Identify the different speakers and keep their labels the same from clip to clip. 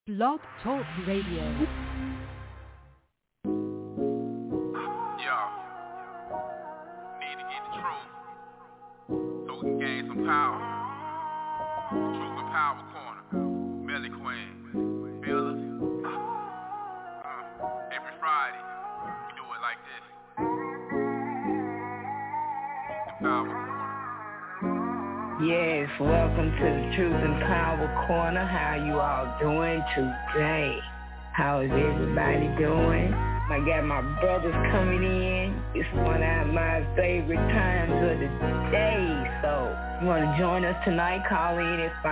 Speaker 1: Blog Talk Radio.
Speaker 2: Yo, need to get the truth so we can gain some power. Truth and Power Corner, Melly Queen, feel us? Every Friday, we do it like this. Truth and Power Corner.
Speaker 3: Yes, welcome to the Truth and Power Corner. How you all doing today? How is everybody doing? I got my brothers coming in. It's one of my favorite times of the day. So you want to join us tonight? Call in at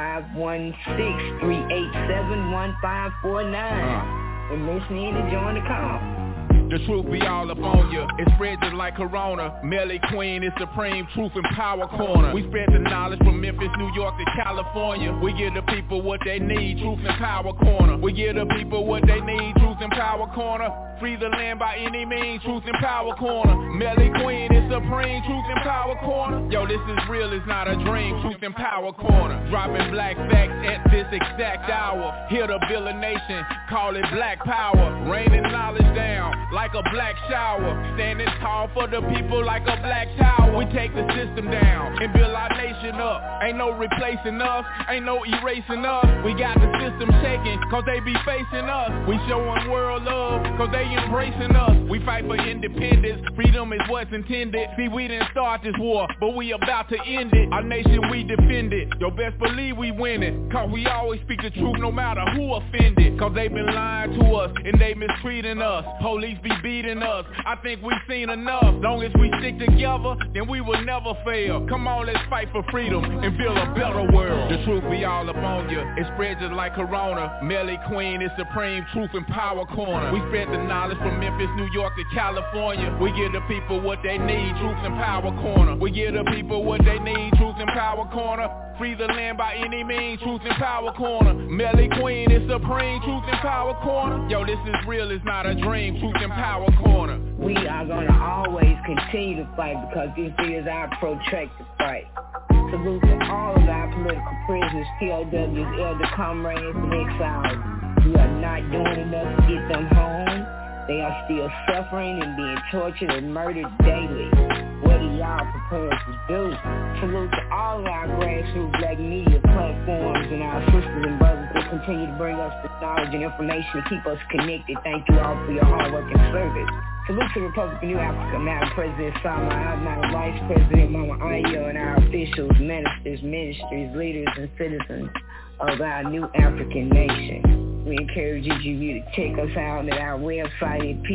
Speaker 3: 516-387-1549. And listen in to join the call.
Speaker 2: The truth be all up on you. It spreads just like Corona. Melly Queen is supreme truth and power corner. We spread the knowledge from Memphis, New York to California. We give the people what they need, truth and power corner. We give the people what they need, truth and power corner. Free the land by any means, truth and power corner. Melly Queen is supreme, truth and power corner. Yo, this is real, it's not a dream, truth and power corner. Dropping black facts at this exact hour. Hear the Bill of Nation, call it black power. Raining knowledge down like a black shower. Standing tall for the people like a black tower. We take the system down and build our nation up. Ain't no replacing us, ain't no erasing us. We got the system shaking, cause they be facing us. We showing world love, cause they embracing us. We fight for independence, freedom is what's intended. See, we didn't start this war, but we about to end it. Our nation, we defend it. Yo, best believe we winning, cause we always speak the truth no matter who offended. Cause they been lying to us, and they mistreating us. Police be beating us, I think we've seen enough. Long as we stick together, then we will never fail. Come on, let's fight for freedom and build a better world. The truth be all up on you, it spreads just like Corona. Melly Queen is supreme truth and power corner. We spread the knowledge from Memphis, New York to California. We give the people what they need, truth and power corner. We give the people what they need, truth and power corner. Free the land by any means, truth and power corner. Melly Queen is supreme, truth and power corner. Yo, this is real, it's not a dream, truth and power corner.
Speaker 3: We are going to always continue to fight because this is our protracted fight. Salute to all of our political prisoners, POWs, elder comrades, and exiles. We are not doing enough to get them home. They are still suffering and being tortured and murdered daily. What are y'all prepared to do? Salute to all of our grassroots black media platforms and our sisters and brothers that continue to bring us the knowledge and information to keep us connected. Thank you all for your hard work and service. Salute to the Republic of New Africa, Madam President Sama, Madam Vice President Mama Ayo, and our officials, ministers, ministries, leaders, and citizens of our new African nation. We encourage you to check us out at our website at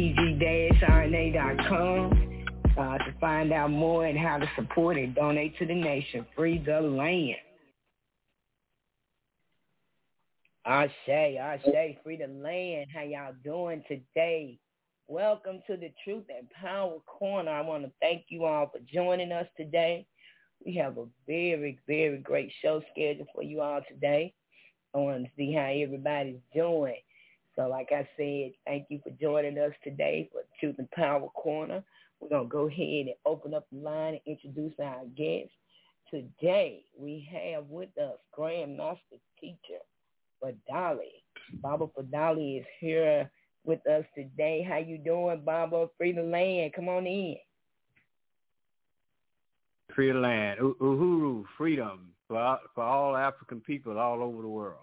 Speaker 3: pg-rna.com to find out more and how to support and donate to the nation. Free the land. Ashe, free the land. How y'all doing today? Welcome to the Truth and Power Corner. I want to thank you all for joining us today. We have a very, very great show scheduled for you all today. I want to see how everybody's doing. So like I said, thank you for joining us today for Truth and Power Corner. We're going to go ahead and open up the line and introduce our guests. Today, we have with us Grandmaster Teacher Fadali. Baba Fadali is here with us today. How you doing, Baba? Free the land. Come on in.
Speaker 4: Free the land. Uhuru, freedom for all African people all over the world.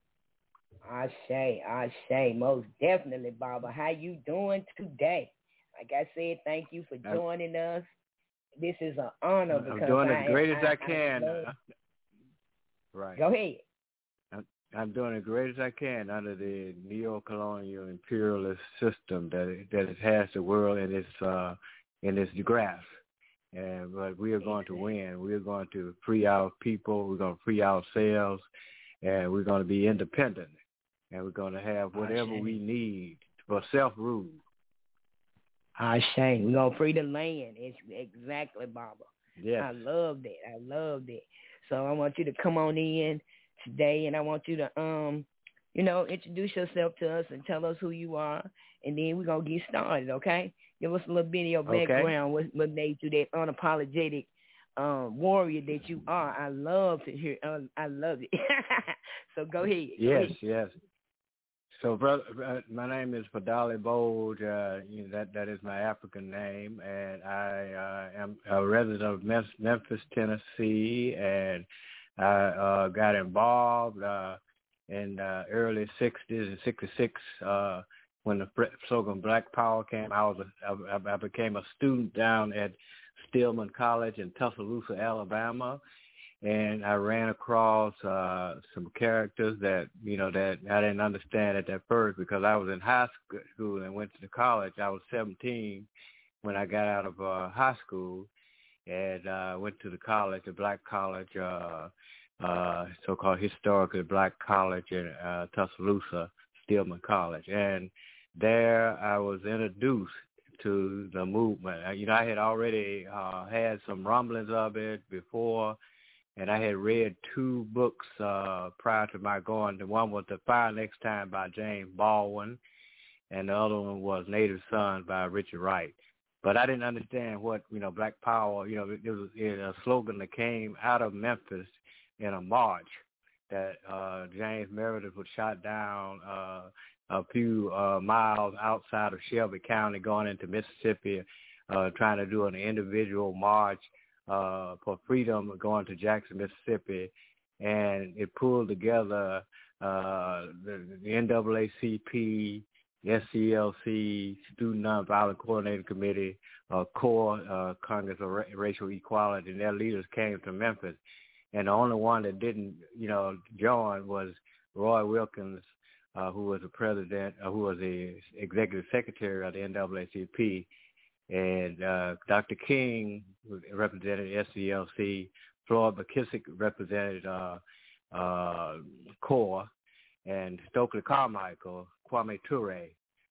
Speaker 3: Ashe, most definitely, Baba. How you doing today? Like I said, thank you for joining us. This is an honor because
Speaker 4: I'm doing as great as I can. Right.
Speaker 3: Go ahead.
Speaker 4: I'm doing as great as I can under the neo-colonial imperialist system that it has the world in its grasp. But we are going to win. We are going to free our people. We're going to free ourselves, and we're going to be independent. And we're going to have whatever we need for self-rule.
Speaker 3: Ashe. We're going to free the land. It's exactly, Baba.
Speaker 4: Yes.
Speaker 3: I love that. So I want you to come on in today, and I want you to, introduce yourself to us and tell us who you are, and then we're going to get started, okay? Give us a little bit of your background, what made you that unapologetic warrior that you are. I love to hear, I love it. So go ahead.
Speaker 4: Yes. So, brother, my name is Fadali Bold. That is my African name, and I am a resident of Memphis, Tennessee, and I got involved in the early '60s in '66 when the slogan Black Power came. I became a student down at Stillman College in Tuscaloosa, Alabama. And I ran across some characters that I didn't understand at that first because I was in high school and went to the college. I was 17 when I got out of high school and went to the college, the Black College, so-called historically Black College in Tuscaloosa, Stillman College. And there I was introduced to the movement. I had already had some rumblings of it before. And I had read two books prior to my going. The one was The Fire Next Time by James Baldwin, and the other one was Native Son by Richard Wright. But I didn't understand what, Black Power, it was a slogan that came out of Memphis in a march that James Meredith was shot down a few miles outside of Shelby County going into Mississippi, trying to do an individual march for freedom going to Jackson, Mississippi, and it pulled together the NAACP, SCLC, Student Nonviolent Coordinating Committee, CORE, Congress of Racial Equality, and their leaders came to Memphis. And the only one that didn't, join was Roy Wilkins, who was the president, who was the executive secretary of the NAACP. And Dr. King represented SCLC, Floyd McKissick represented CORE, and Stokely Carmichael, Kwame Ture,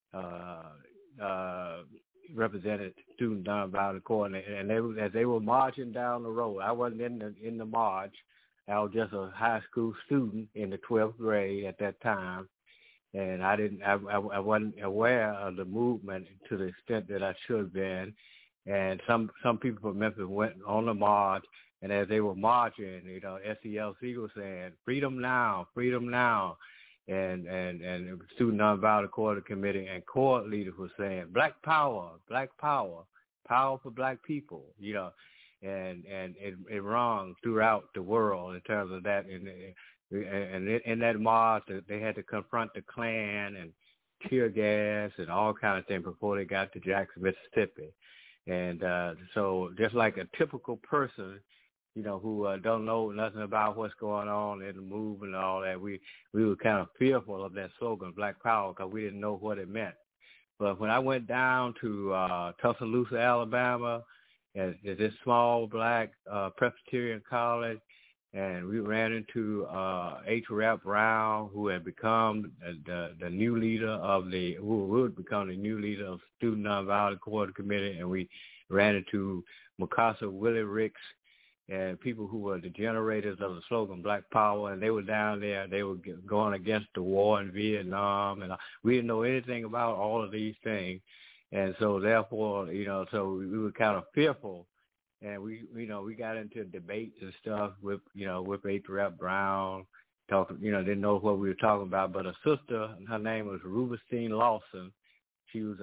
Speaker 4: represented Student Nonviolent Coordinating. And as they were marching down the road, I wasn't in the march. I was just a high school student in the 12th grade at that time. And I wasn't aware of the movement to the extent that I should have been. And some people from Memphis went on the march, and as they were marching, SCLC was saying, freedom now, freedom now. And Student Nonviolent Coordinating Committee and CORE leaders were saying, Black Power, power for Black people, and it rung throughout the world in terms of that. And in that march, they had to confront the Klan and tear gas and all kinds of things before they got to Jackson, Mississippi. And so just like a typical person, who don't know nothing about what's going on in the movement and all that, we were kind of fearful of that slogan, Black Power, because we didn't know what it meant. But when I went down to Tuscaloosa, Alabama, at this small Black Presbyterian college, and we ran into H. Rap Brown, who had become the new leader who would become the new leader of Student Nonviolent Coordinating Committee, and we ran into Mukasa Willie Ricks and people who were the generators of the slogan Black Power, and they were down there. They were going against the war in Vietnam, and we didn't know anything about all of these things, and so therefore, so we were kind of fearful. And we got into debates and stuff with H. Rap Brown, didn't know what we were talking about. But a sister, her name was Rubinstein Lawson. She was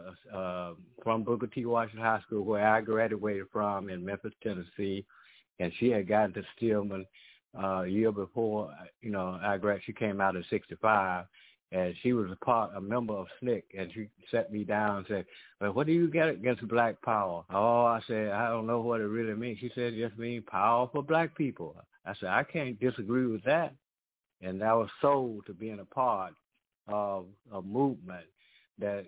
Speaker 4: from Booker T. Washington High School, where I graduated from in Memphis, Tennessee. And she had gotten to Stillman a year before, she came out in '65. And she was a member of SNCC, and she sat me down and said, well, what do you get against Black Power? Oh, I said, I don't know what it really means. She said, it just means power for Black people. I said, I can't disagree with that. And I was sold to being a part of a movement that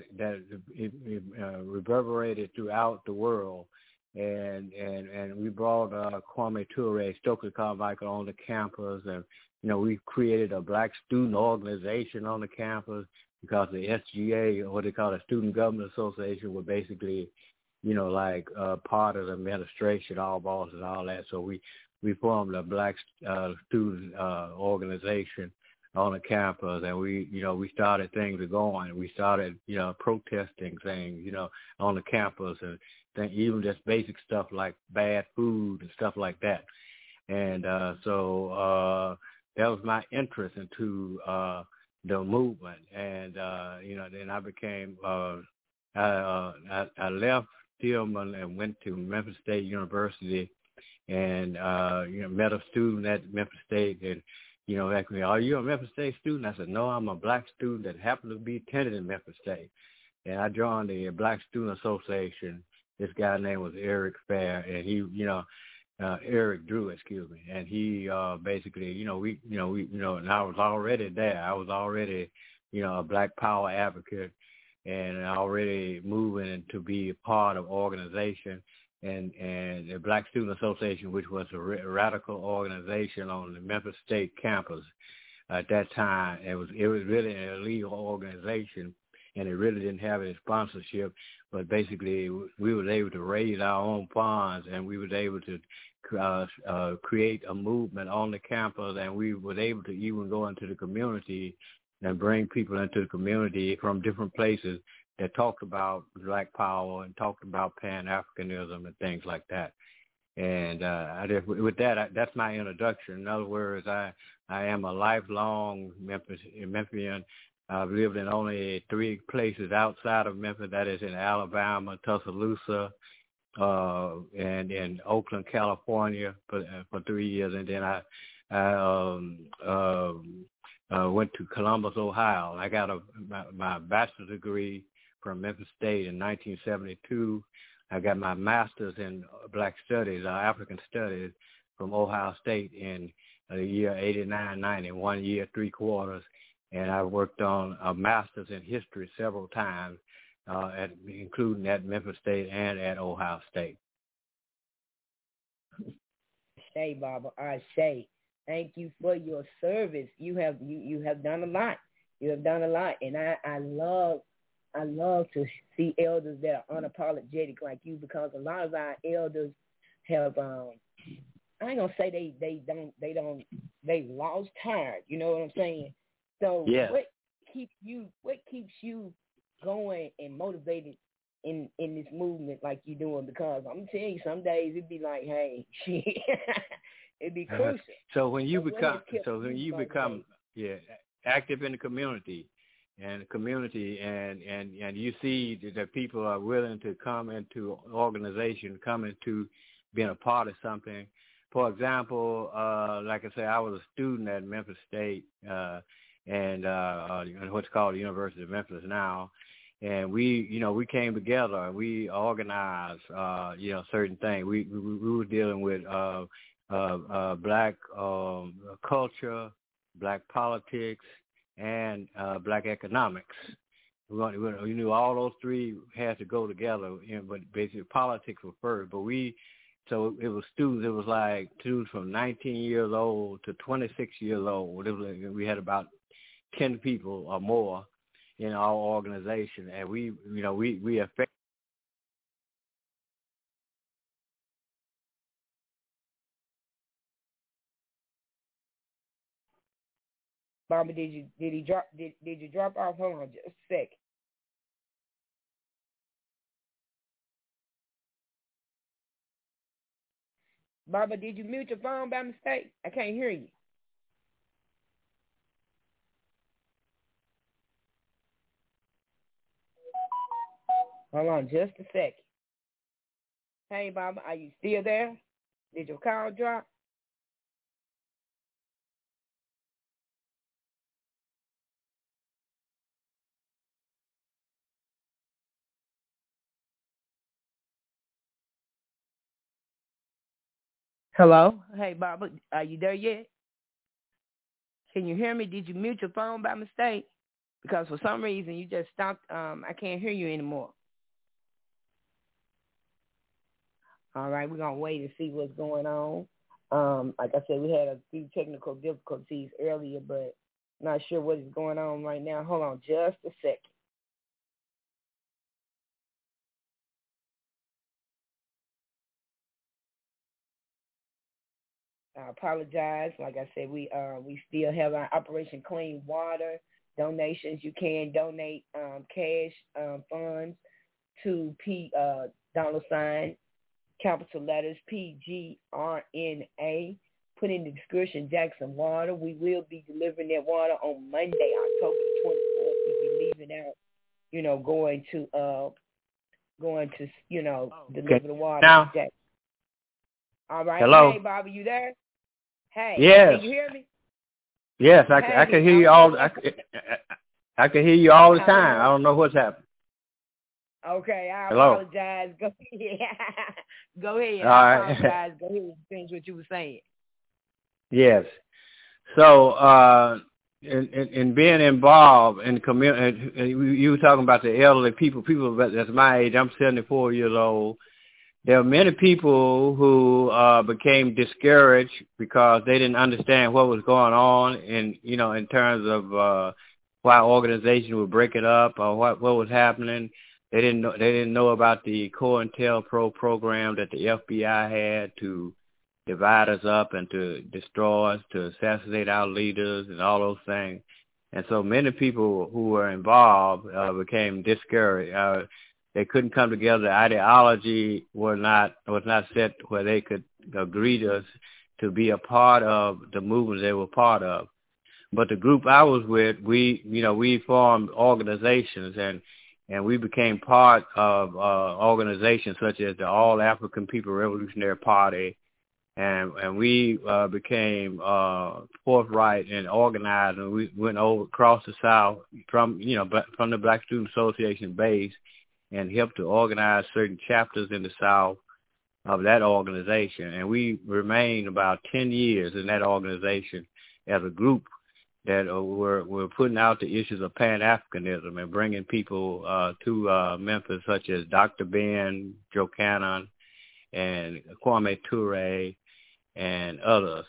Speaker 4: reverberated throughout the world. And we brought Kwame Ture, Stokely Carmichael on the campus, and we created a Black student organization on the campus because the SGA, or what they call the Student Government Association, were basically, part of the administration, all bosses and all that. So we formed a Black student organization on the campus, and we started things going. We started, protesting things, on the campus, and even just basic stuff like bad food and stuff like that. And so that was my interest into the movement, and then I became I left Tillman and went to Memphis State University, and met a student at Memphis State, and asked me, "Are you a Memphis State student?" I said, "No, I'm a black student that happened to be attending Memphis State," and I joined the Black Student Association. This guy name was Eric Fair, and he, Eric Drew, excuse me, and he basically, and I was already there. I was already, a Black Power advocate, and already moving to be a part of organization, and the Black Student Association, which was a radical organization on the Memphis State campus at that time. It was really an illegal organization, and it really didn't have any sponsorship. But basically, we were able to raise our own funds, and we were able to create a movement on the campus, and we were able to even go into the community and bring people into the community from different places that talked about Black Power and talked about Pan-Africanism and things like that. And with that, that's my introduction. In other words, I am a lifelong Memphian. I've lived in only 3 places outside of Memphis. That is in Alabama, Tuscaloosa, and in Oakland, California for 3 years. And then I went to Columbus, Ohio. I got my bachelor's degree from Memphis State in 1972. I got my master's in Black Studies, African Studies, from Ohio State in the year 89-90, 1 year, 3 quarters. And I worked on a master's in history several times, including at Memphis State and at Ohio State.
Speaker 3: Say, Baba, I say, thank you for your service. You have done a lot. You have done a lot, and I love to see elders that are unapologetic like you, because a lot of our elders have I ain't gonna say they lost tired. You know what I'm saying? So
Speaker 4: yeah.
Speaker 3: What keeps you going and motivated in this movement like you're doing? Because I'm telling you, some days it'd be like, hey, shit, it'd be crucial.
Speaker 4: So when you become active in the community, and you see that people are willing to come into organization, come into being a part of something. For example, like I say, I was a student at Memphis State, and what's called the University of Memphis now. And we came together and we organized, certain things. We were dealing with Black culture, Black politics, and Black economics. We knew all those 3 had to go together, but basically politics was first. But so it was students. It was like students from 19 years old to 26 years old. We had about 10 people or more in our organization, and we affect.
Speaker 3: Baba, did you drop off? Hold on just a second. Baba, did you mute your phone by mistake? I can't hear you. Hold on just a second. Hey, Baba, are you still there? Did your call drop? Hello? Hey, Baba, are you there yet? Can you hear me? Did you mute your phone by mistake? Because for some reason you just stopped. I can't hear you anymore. All right, we're going to wait and see what's going on. Like I said, we had a few technical difficulties earlier, but not sure what is going on right now. Hold on just a second. I apologize. Like I said, we still have our Operation Clean Water donations. You can donate cash funds to $, capital letters PGRNA, put in the description, Jackson Water. We will be delivering that water on Monday, October the 24th. We'll be leaving out, going to deliver the water.
Speaker 4: Now.
Speaker 3: All right.
Speaker 4: Hello.
Speaker 3: Hey, Bobby, you there? Hey.
Speaker 4: Yes.
Speaker 3: Can you hear me?
Speaker 4: Yes, I can hear you all. I can hear you all the time. I don't know what's happening.
Speaker 3: Okay, I
Speaker 4: Hello.
Speaker 3: apologize. Go ahead. Go ahead.
Speaker 4: All
Speaker 3: I
Speaker 4: right.
Speaker 3: apologize. Go ahead and finish what you were saying.
Speaker 4: Yes. So, in being involved in the community, you were talking about the elderly people that's my age. I'm 74 years old. There are many people who became discouraged because they didn't understand what was going on in terms of why organizations were breaking up or what was happening. They didn't know about the COINTELPRO program that the FBI had to divide us up and to destroy us, to assassinate our leaders and all those things. And so many people who were involved became discouraged. They couldn't come together. The ideology was not set where they could agree to be a part of the movement they were part of. But the group I was with, we formed organizations and we became part of organizations such as the All African People Revolutionary Party, and we became forthright and organized, and we went over across the South from the Black Student Association base and helped to organize certain chapters in the South of that organization. And we remained about 10 years in that organization as a group that were putting out the issues of Pan-Africanism and bringing people to Memphis, such as Dr. Ben, Joe Cannon, and Kwame Ture, and others.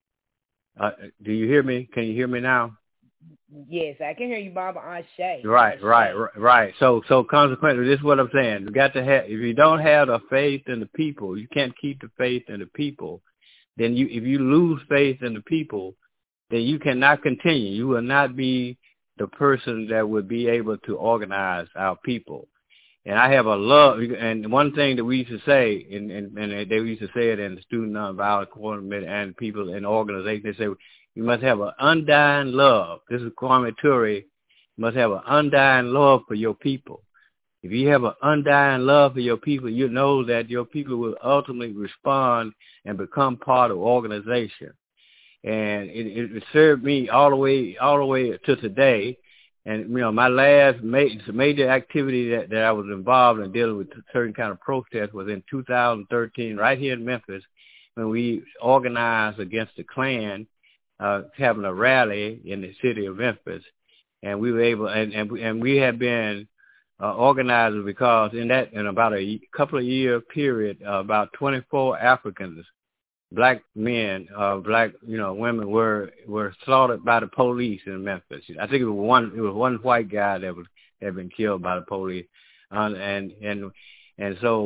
Speaker 4: Do you hear me? Can you hear me now?
Speaker 3: Yes, I can hear you, Baba Ashe.
Speaker 4: Right. So consequently, this is what I'm saying. You got to have. If you don't have the faith in the people, you can't keep the faith in the people. Then if you lose faith in the people, then you cannot continue. You will not be the person that would be able to organize our people. And I have a love, and one thing that we used to say, and they used to say it in the Student Nonviolent Coordinator and people in organizations, they say, you must have an undying love. This is Kwame Ture. You must have an undying love for your people. If you have an undying love for your people, you know that your people will ultimately respond and become part of organization. And it served me all the way to today. And my last major activity that I was involved in dealing with certain kind of protest was in 2013, right here in Memphis, when we organized against the Klan, having a rally in the city of Memphis, and we were able, and we had been organizers because in about a couple of year period, about 24 Africans, black men, black women were slaughtered by the police in Memphis. I think it was one white guy that had been killed by the police, and so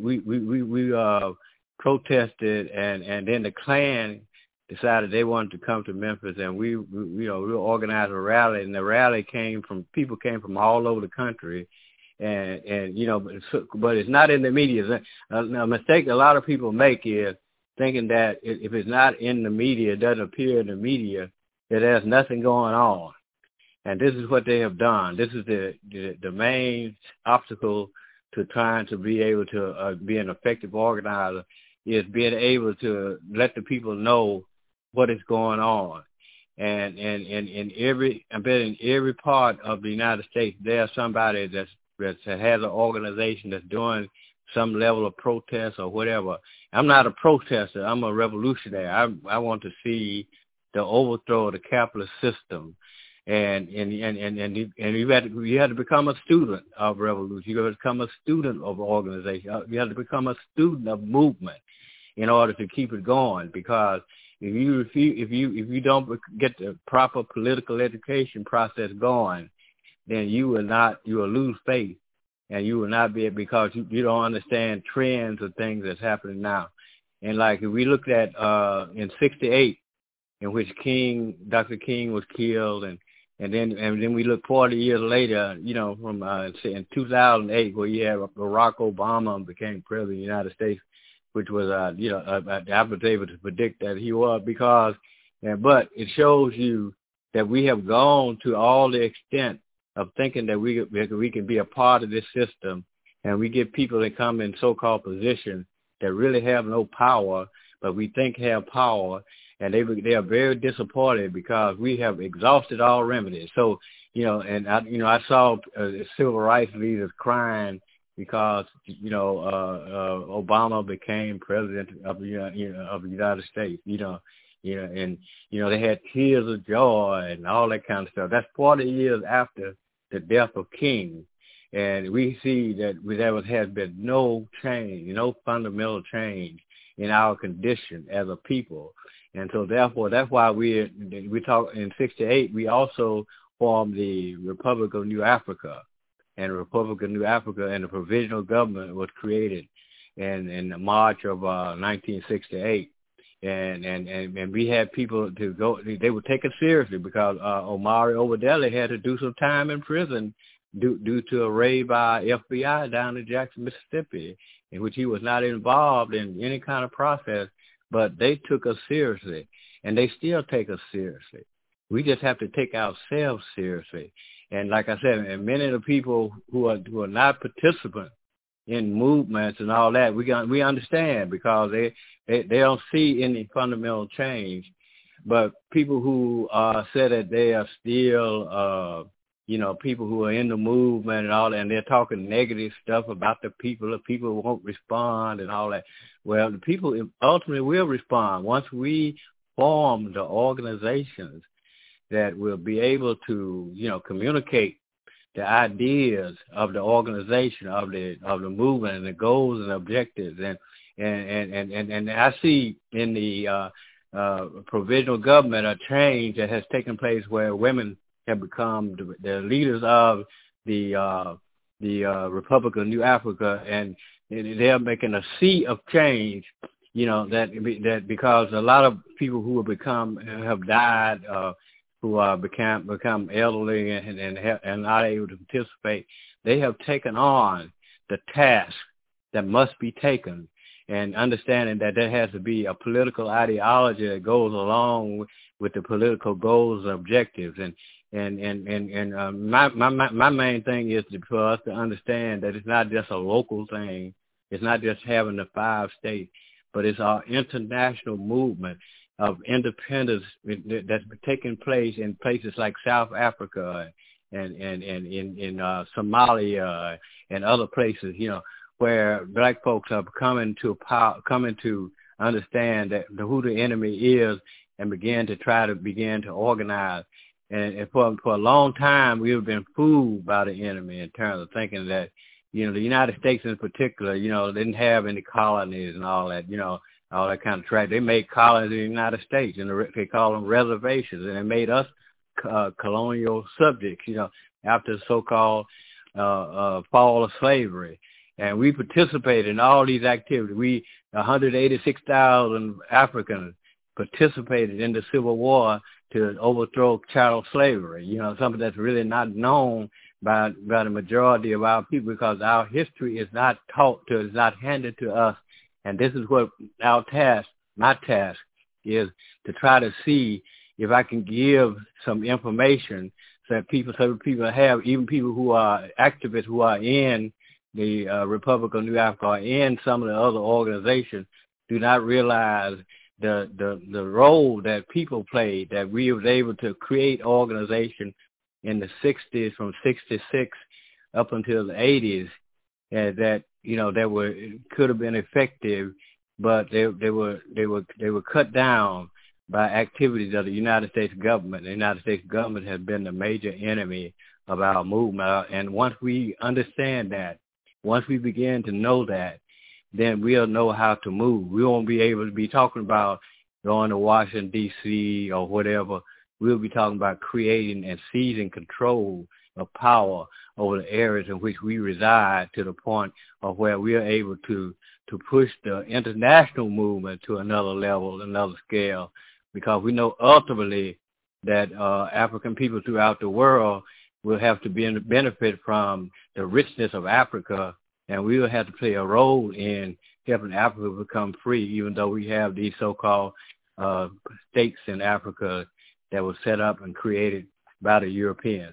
Speaker 4: we protested, and then the Klan decided they wanted to come to Memphis, and we organized a rally, and the rally came from all over the country, and but it's not in the media. A mistake a lot of people make is thinking that if it's not in the media, it doesn't appear in the media, that there's nothing going on. And this is what they have done. This is the main obstacle to trying to be able to be an effective organizer, is being able to let the people know what is going on. And in every part of the United States, there's somebody that has an organization that's doing some level of protest or whatever. I'm not a protester. I'm a revolutionary. I want to see the overthrow of the capitalist system, and you had to become a student of revolution. You got to become a student of organization. You have to become a student of movement in order to keep it going. Because if you don't get the proper political education process going, then you will lose faith. And you will not be, because you don't understand trends of things that's happening now. And like if we looked at in '68, in which Dr. King was killed, and then we look 40 years later, from in 2008, where you have Barack Obama became president of the United States. which was, I was able to predict that he was but it shows you that we have gone to all the extent of thinking that we can be a part of this system, and we get people that come in so-called positions that really have no power, but we think have power, and they are very disappointed because we have exhausted all remedies. So, I saw civil rights leaders crying because, Obama became president of the United States, and they had tears of joy and all that kind of stuff. That's 40 years after the death of King. And we see that there has been no change, no fundamental change in our condition as a people. And so therefore, that's why we talk in 1968, we also formed the Republic of New Africa. And the Republic of New Africa and the provisional government was created in March of 1968. And we had people to go, they would take it seriously because Omari Obadele had to do some time in prison due to a raid by FBI down in Jackson, Mississippi, in which he was not involved in any kind of process, but they took us seriously, and they still take us seriously. We just have to take ourselves seriously. And like I said, and many of the people who are not participants in movements and all that, we understand because they don't see any fundamental change. But people who say that they are still people who are in the movement and all that, and they're talking negative stuff about the people won't respond and all that. Well, the people ultimately will respond once we form the organizations that will be able to, communicate the ideas of the organization, of the movement and the goals and objectives. And I see in the provisional government a change that has taken place where women have become the leaders of the Republic of New Africa, and they're making a sea of change. That because a lot of people who have died, who are become elderly and not able to participate, they have taken on the task that must be taken, and understanding that there has to be a political ideology that goes along with the political goals and objectives. My main thing is for us to understand that it's not just a local thing. It's not just having the 5 states, but it's our international movement of independence that's taking place in places like South Africa and in Somalia and other places, where black folks are coming to understand that who the enemy is and begin to organize. And for a long time, we have been fooled by the enemy in terms of thinking that, the United States in particular, didn't have any colonies and all that, all that kind of track. They made colonies in the United States, and they call them reservations, and they made us colonial subjects, after the so-called fall of slavery. And we participated in all these activities. 186,000 Africans participated in the Civil War to overthrow chattel slavery, something that's really not known by the majority of our people, because our history is not taught to, is not handed to us. And this is what my task is, to try to see if I can give some information so people have, even people who are activists who are in the Republic of New Africa or in some of the other organizations, do not realize the role that people played, that we was able to create organization in the 60s, from 66 up until the 80s, that could have been effective, but they were cut down by activities of the United States government. The United States government has been the major enemy of our movement, and once we understand that, once we begin to know that, then we'll know how to move. We won't be able to be talking about going to Washington, D.C. or whatever. We'll be talking about creating and seizing control of power over the areas in which we reside, to the point of where we are able to push the international movement to another level, another scale, because we know ultimately that African people throughout the world will have to benefit from the richness of Africa, and we will have to play a role in helping Africa become free, even though we have these so-called states in Africa that were set up and created by the Europeans.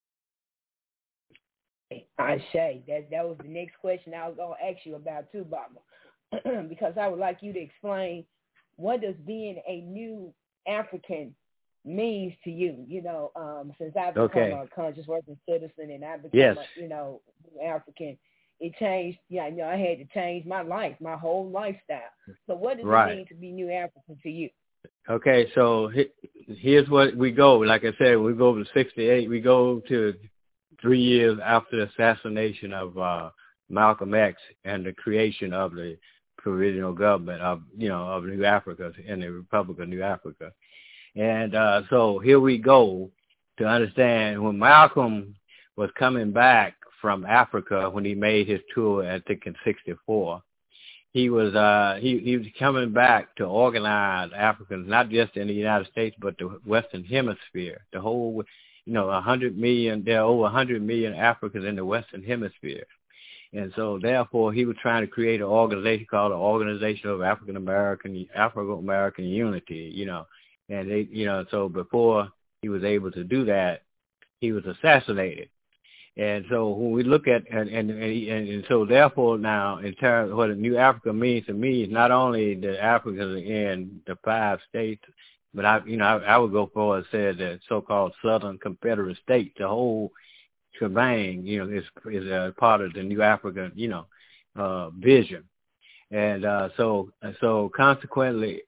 Speaker 3: I say that was the next question I was going to ask you about too, Baba, because I would like you to explain what does being a new African means to you. Since I've become a conscious working citizen and I've become a, African, it changed. I had to change my life, my whole lifestyle. So what does it mean to be new African to you?
Speaker 4: Okay, so here's what we go. Like I said, we go to 68. We go to 3 years after the assassination of Malcolm X and the creation of the provisional government of New Africa and the Republic of New Africa. And so here we go to understand when Malcolm was coming back from Africa when he made his tour, I think in 64. He was coming back to organize Africans, not just in the United States, but the Western Hemisphere. The whole, 100 million. There are over 100 million Africans in the Western Hemisphere, and so therefore he was trying to create an organization called the Organization of African American Unity. And they, so before he was able to do that, he was assassinated. And so when we look at and so therefore now in terms of what a new Africa means to me is not only the Africans in the 5 states, but I would go forward and say the so-called Southern Confederate States, the whole shebang, is a part of the new Africa, vision. And so consequently,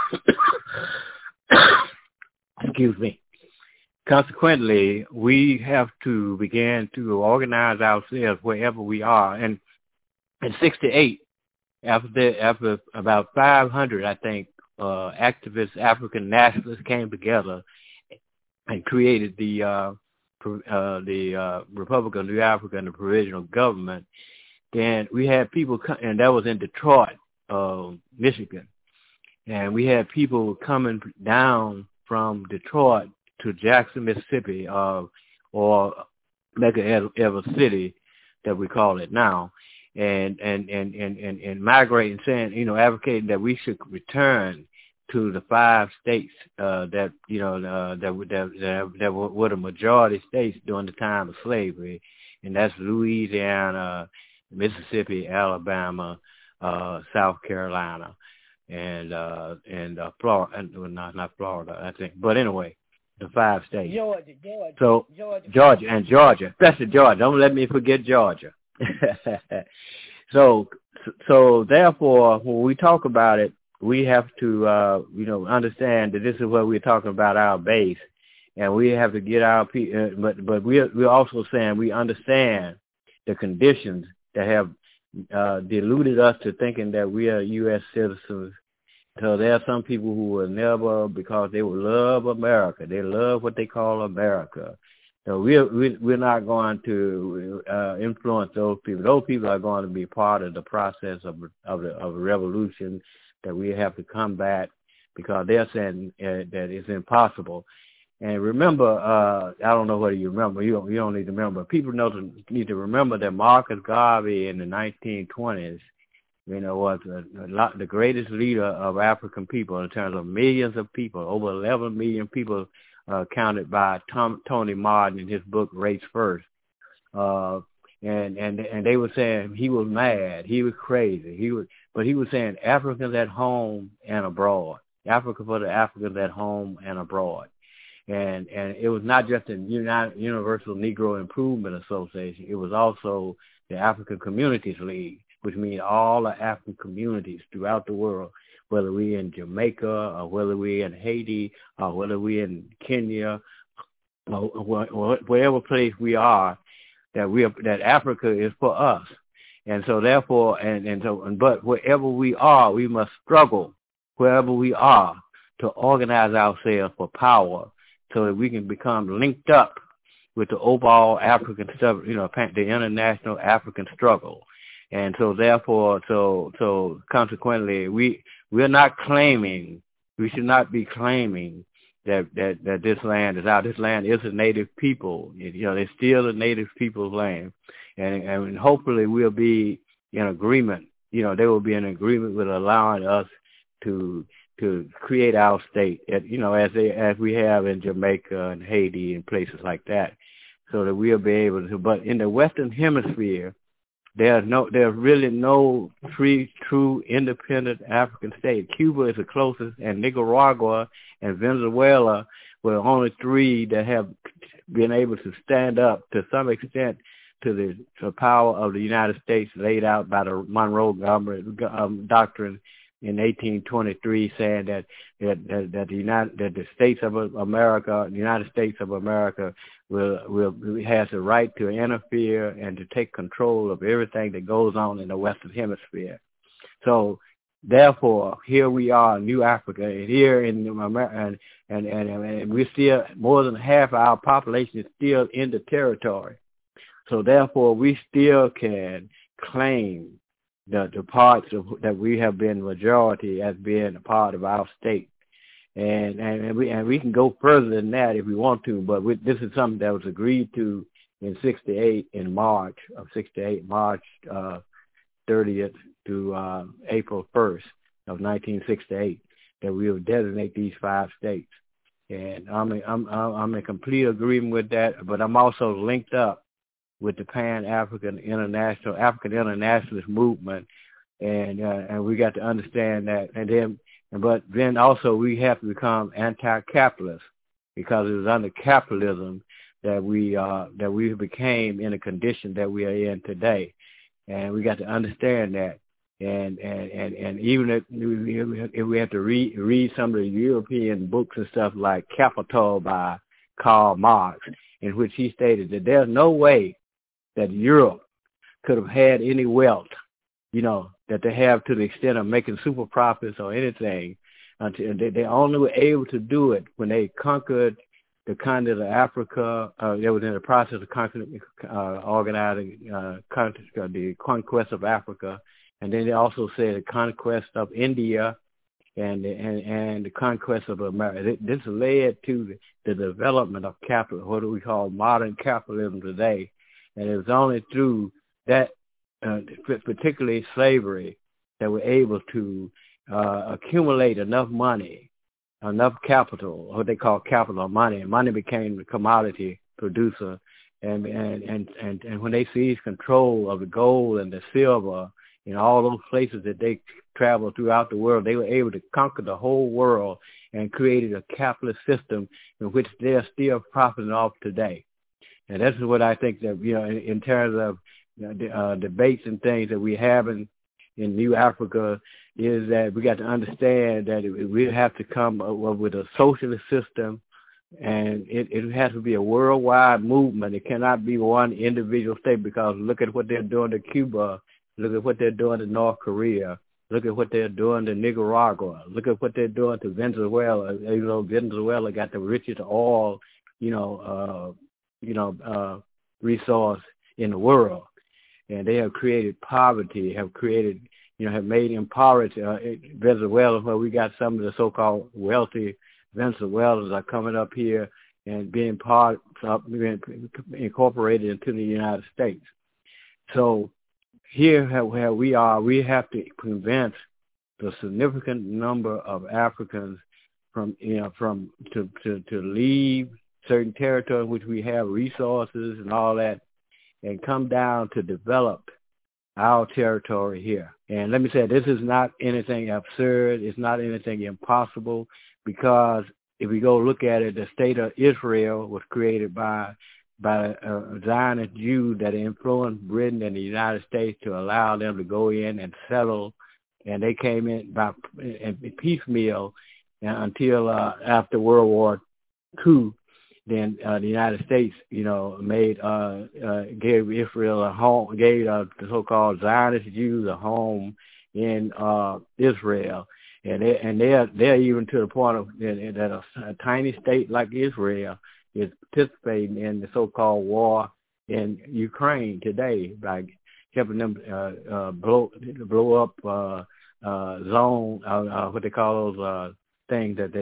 Speaker 4: excuse me. Consequently, we have to begin to organize ourselves wherever we are. And in 68, after about 500, I think, activist African nationalists came together and created the Republic of New Africa and the provisional government. Then we had people, and that was in Detroit, Michigan. And we had people coming down from Detroit to Jackson, Mississippi, or Mega Ever City, that we call it now, and migrating, saying, advocating that we should return to the 5 states that were the majority states during the time of slavery, and that's Louisiana, Mississippi, Alabama, South Carolina, and Florida, not Florida, I think, but anyway. The 5 states. Georgia, especially Georgia. Don't let me forget Georgia. So therefore, when we talk about it, we have to, understand that this is what we're talking about, our base, and we have to get our people. But we're also saying we understand the conditions that have deluded us to thinking that we are U.S. citizens. So there are some people who will never, because they will love America. They love what they call America. So we're not going to influence those people. Those people are going to be part of the process of a revolution that we have to combat, because they're saying that it's impossible. And remember, I don't know whether you remember. You don't need to remember. People need to remember that Marcus Garvey in the 1920s. Was the greatest leader of African people in terms of millions of people, over 11 million people counted by Tony Martin in his book Race First. And they were saying he was mad, he was crazy, but he was saying Africans at home and abroad, Africa for the Africans at home and abroad. And it was not just the Universal Negro Improvement Association, it was also the African Communities League, which means all the African communities throughout the world, whether we're in Jamaica or whether we're in Haiti or whether we're in Kenya or wherever place we are, that Africa is for us. And so therefore, but wherever we are, we must struggle wherever we are to organize ourselves for power so that we can become linked up with the overall African stuff, the international African struggle. And so therefore, so consequently, we're not claiming, we should not be claiming that this land is ours. This land is a native people. It's still a native people's land. And hopefully we'll be in agreement they will be in agreement with allowing us to create our state, as we have in Jamaica and Haiti and places like that, so that we'll be able to. But in the Western Hemisphere, there's really no true independent African state. Cuba is the closest, and Nicaragua and Venezuela were only three that have been able to stand up to some extent to the power of the United States laid out by the Monroe Doctrine in 1823, saying that the States of America, the United States of America, has the right to interfere and to take control of everything that goes on in the Western Hemisphere. So, therefore, here we are, New Africa, and here in America, and we're still, more than half our population is still in the territory. So, therefore, we still can claim the parts that we have been majority as being a part of our state. And we can go further than that if we want to, but this is something that was agreed to in March 30th to April 1st of 1968, that we will designate these 5 states. And I'm in complete agreement with that, but I'm also linked up with the African internationalist movement, and we got to understand that, but then also we have to become anti-capitalist, because it was under capitalism that we became in a condition that we are in today, and we got to understand that, and even if we have to read some of the European books and stuff like Capital by Karl Marx, in which he stated that there's no way that Europe could have had any wealth, that they have to the extent of making super profits or anything, until they only were able to do it when they conquered the continent of Africa. They were in the process of organizing the conquest of Africa, and then they also said the conquest of India and the conquest of America. This led to the development of capital, what we call modern capitalism today. And it was only through that, particularly slavery, that we're able to accumulate enough money, enough capital, what they call capital money. And money became the commodity producer. And when they seized control of the gold and the silver in all those places that they traveled throughout the world, they were able to conquer the whole world and created a capitalist system in which they're still profiting off today. And this is what I think that, in terms of debates and things that we have in New Africa, is that we got to understand that we have to come up with a socialist system, and it has to be a worldwide movement. It cannot be one individual state, because look at what they're doing to Cuba, look at what they're doing to North Korea, look at what they're doing to Nicaragua, look at what they're doing to Venezuela. Venezuela got the richest oil, resource in the world, and they have created poverty, have made impoverished Venezuela, where we got some of the so-called wealthy Venezuelans are coming up here and being incorporated into the United States. So here where we are, we have to convince the significant number of Africans to leave certain territory in which we have resources and all that, and come down to develop our territory here. And let me say, this is not anything absurd. It's not anything impossible, because if we go look at it, the state of Israel was created by Zionist Jews that influenced Britain and the United States to allow them to go in and settle, and they came in by piecemeal until after World War II. Then the United States, gave Israel a home, gave the so-called Zionist Jews a home in Israel, and they're even to the point of that a tiny state like Israel is participating in the so-called war in Ukraine today by helping them blow up zone, what they call those things that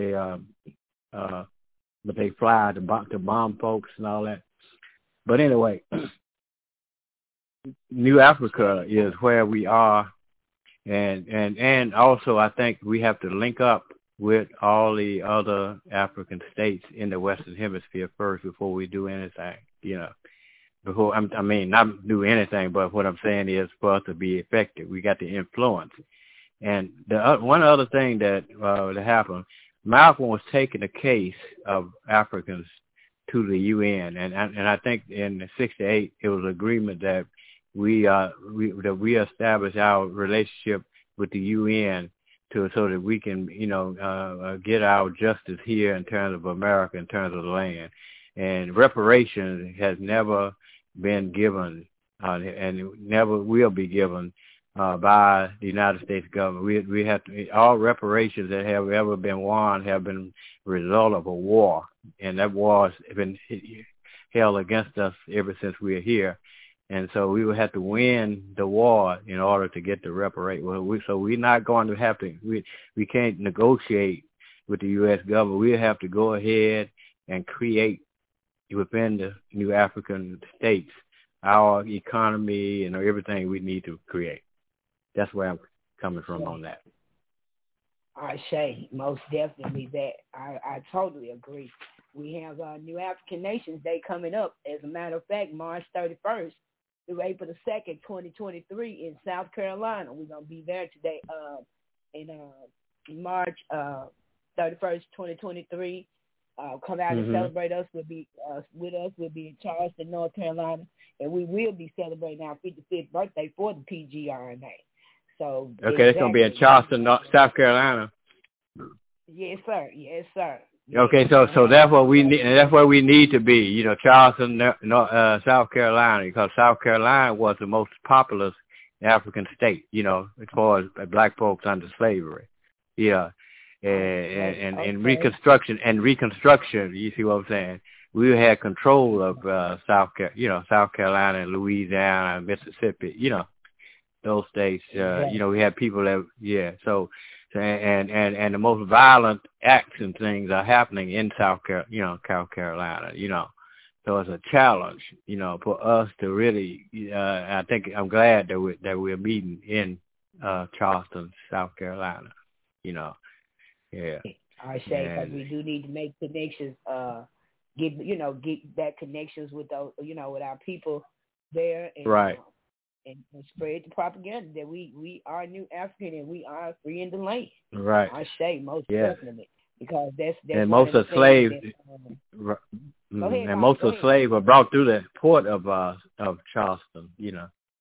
Speaker 4: they fly to bomb folks and all that. But anyway, New Africa is where we are, And also I think we have to link up with all the other African states in the Western Hemisphere first before we do anything, before, I mean, not do anything, but what I'm saying is for us to be effective, we got to influence. And the one other thing that happened, Malcolm was taking a case of Africans to the UN, and I think in '68 it was agreement that we establish our relationship with the UN so that we can get our justice here in terms of America, in terms of the land. And reparations has never been given and never will be given by the United States government. We have to, all reparations that have ever been won have been a result of a war, and that war has been held against us ever since we are here. And so we will have to win the war in order to get the reparation. So we're not going to have to, we can't negotiate with the U.S. government. We have to go ahead and create within the new African states our economy and everything we need to create. That's where I'm coming from on that.
Speaker 3: I say most definitely that. I totally agree. We have New African Nations Day coming up. As a matter of fact, March 31st through April the 2nd, 2023 in South Carolina. We're going to be there today in March 31st, 2023. Come out and celebrate us. We'll be with us. We'll be in Charleston, North Carolina, and we will be celebrating our 55th birthday for the PGRNA. So
Speaker 4: okay, it's going to be in Charleston, South Carolina.
Speaker 3: Yes, sir. Yes, sir.
Speaker 4: Okay, so that's what we need, and that's where we need to be. Charleston, South Carolina, because South Carolina was the most populous African state. As far as black folks under slavery. Yeah, and Reconstruction. You see what I'm saying? We had control of South Carolina and Louisiana and Mississippi. Those states. We had people that So. And the most violent acts and things are happening in South Carolina, So it's a challenge, for us to really, I think I'm glad that we're meeting in Charleston, South Carolina, Yeah.
Speaker 3: I say, because we do need to make connections, get that connections with those, with our people there. And,
Speaker 4: right.
Speaker 3: And spread the propaganda that we are New African and we are free in the land.
Speaker 4: Right.
Speaker 3: I say most definitely, because that's
Speaker 4: and most of the slaves. And most of the slaves were brought through the port of Charleston. Did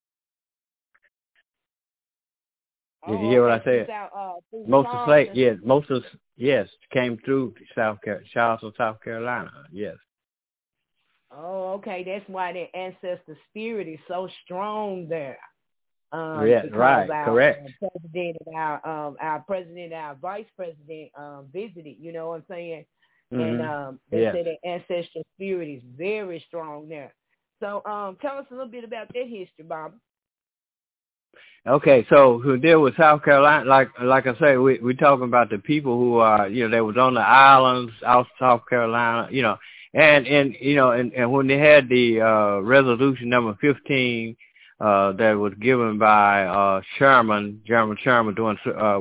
Speaker 4: you hear what I said? Most of the slaves, came through Charleston, South Carolina. Yes.
Speaker 3: Oh, okay. That's why their ancestor spirit is so strong there.
Speaker 4: Right. Correct.
Speaker 3: Our president, our vice president visited. You know what I'm saying?
Speaker 4: Mm-hmm.
Speaker 3: And they say their ancestral spirit is very strong there. So, tell us a little bit about that history, Bob.
Speaker 4: Okay, so who deal with South Carolina? Like I say, we talking about the people who are they was on the islands out South Carolina. And when they had the resolution number 15 that was given by German Sherman during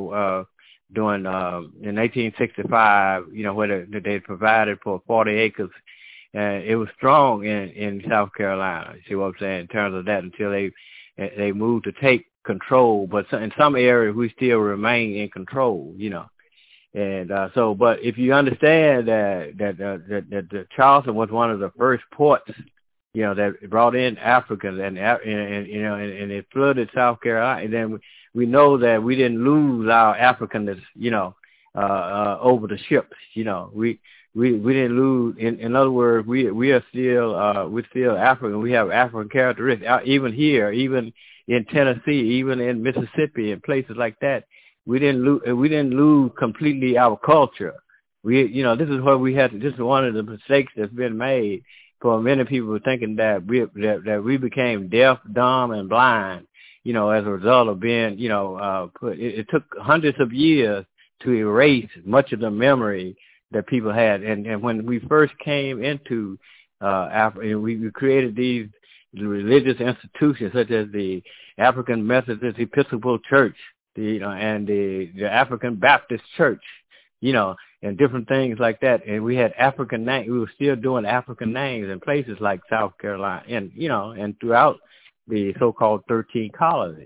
Speaker 4: in 1865, where they provided for 40 acres, and it was strong in South Carolina. You see what I'm saying in terms of that until they moved to take control, but in some areas we still remain in control. And but if you understand that Charleston was one of the first ports, that brought in Africans and it flooded South Carolina, and then we know that we didn't lose our Africanness, over the ships. We didn't lose. In other words, we are still we're still African. We have African characteristics. Even here, even in Tennessee, even in Mississippi, and places like that. We didn't lose completely our culture. This is what we had to. This is one of the mistakes that's been made for many people thinking that we became deaf, dumb, and blind. As a result of being, it took hundreds of years to erase much of the memory that people had. And when we first came into Africa, we created these religious institutions such as the African Methodist Episcopal Church, and the African Baptist Church, and different things like that. And we had African names. We were still doing African names in places like South Carolina and throughout the so-called 13 colonies,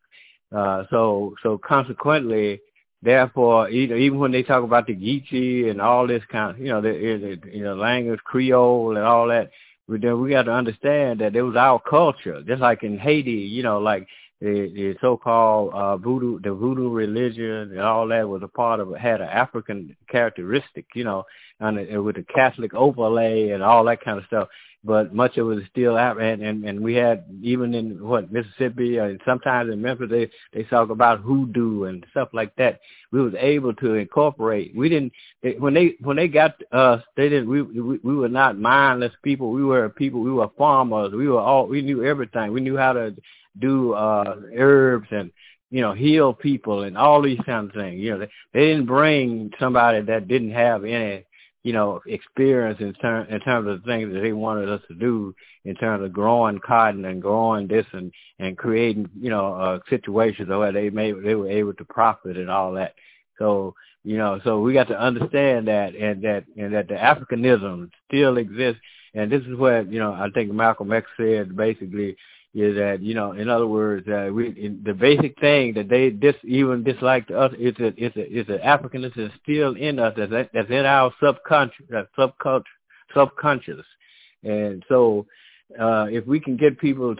Speaker 4: So consequently, therefore, even when they talk about the Geechee and all this kind of, the language, Creole and all that, we got to understand that it was our culture, just like in Haiti, like the so-called voodoo, the voodoo religion and all that was a part of it, had an African characteristic, and with the Catholic overlay and all that kind of stuff. But much of it is still out, and we had, even in Mississippi and sometimes in Memphis, they talk about hoodoo and stuff like that. We was able to incorporate. We didn't, when they got us, they didn't. We were not mindless people. We were people. We were farmers. We knew everything. We knew how to do herbs and heal people and all these kinds of things. They didn't bring somebody that didn't have any experience in terms of the things that they wanted us to do in terms of growing cotton and growing this and creating, situations where they were able to profit and all that. So, so we got to understand that and that the Africanism still exists. And this is where, I think Malcolm X said basically is that, in other words, the basic thing that they even dislike to us is that Africanism is still in us, that's in our subconscious. And so, if we can get people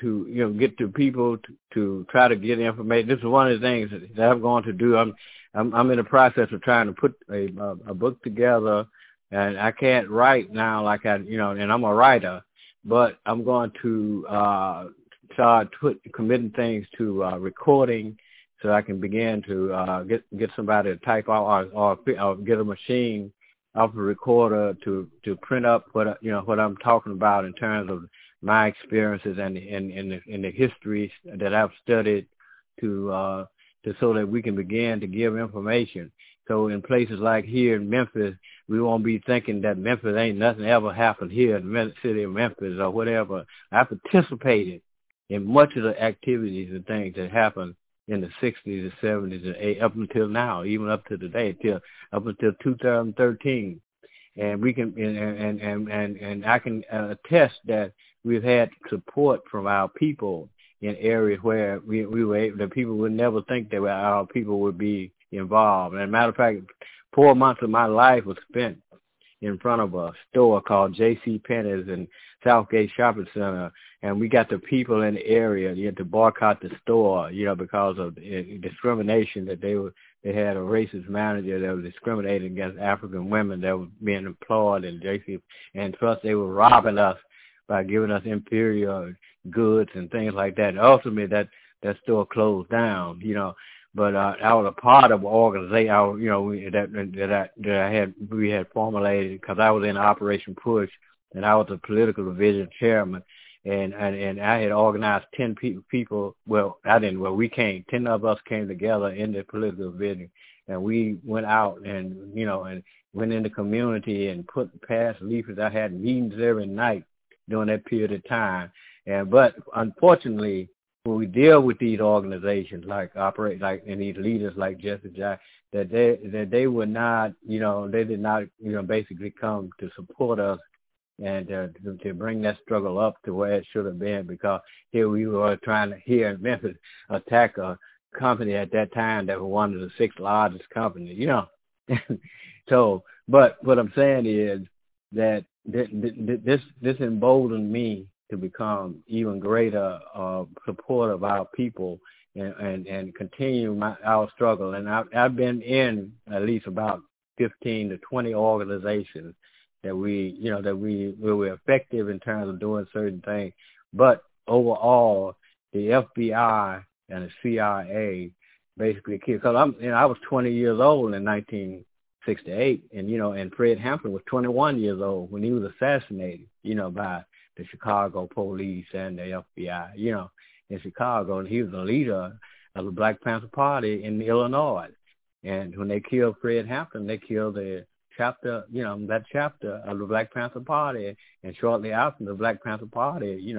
Speaker 4: to try to get information, this is one of the things that I'm going to do. I'm in the process of trying to put a book together, and I can't write now like and I'm a writer, but I'm going to start committing things to recording, so I can begin to get somebody to type out or get a machine off the recorder to print up what I'm talking about in terms of my experiences and in the history that I've studied to so that we can begin to give information. So in places like here in Memphis, we won't be thinking that Memphis ain't nothing ever happened here in the city of Memphis or whatever. I participated in much of the activities and things that happened in the 60s, the 70s, and up until now, even up to today, up until 2013. And we can, and I can attest that we've had support from our people in areas where we were able, that people would never think that our people would be involved. And as a matter of fact, 4 months of my life was spent in front of a store called J.C. Penney's in Southgate Shopping Center, and we got the people in the area to boycott the store, because of discrimination that they had a racist manager that was discriminating against African women that were being employed in J.C. And plus, they were robbing us by giving us inferior goods and things like that. And ultimately, that store closed down, But I was a part of an organization, we had formulated, because I was in Operation Push, and I was the political division chairman, and I had organized 10 people. Well, I didn't. Well, 10 of us came together in the political division, and we went out and and went in the community and passed leaflets. I had meetings every night during that period of time, but unfortunately, when we deal with these organizations and these leaders like Jesse Jack, that they would not, they did not, basically come to support us and to bring that struggle up to where it should have been, because here we were trying to, here in Memphis, attack a company at that time that was one of the 6 largest companies, So, but what I'm saying is that this emboldened me to become even greater support of our people and continue our struggle. And I've been in at least about 15 to 20 organizations that we were effective in terms of doing certain things. But overall, the FBI and the CIA basically killed. Because I was 20 years old in 1968, and Fred Hampton was 21 years old when he was assassinated, by the Chicago police and the FBI, in Chicago. And he was the leader of the Black Panther Party in Illinois. And when they killed Fred Hampton, they killed the chapter, that chapter of the Black Panther Party. And shortly after, the Black Panther Party,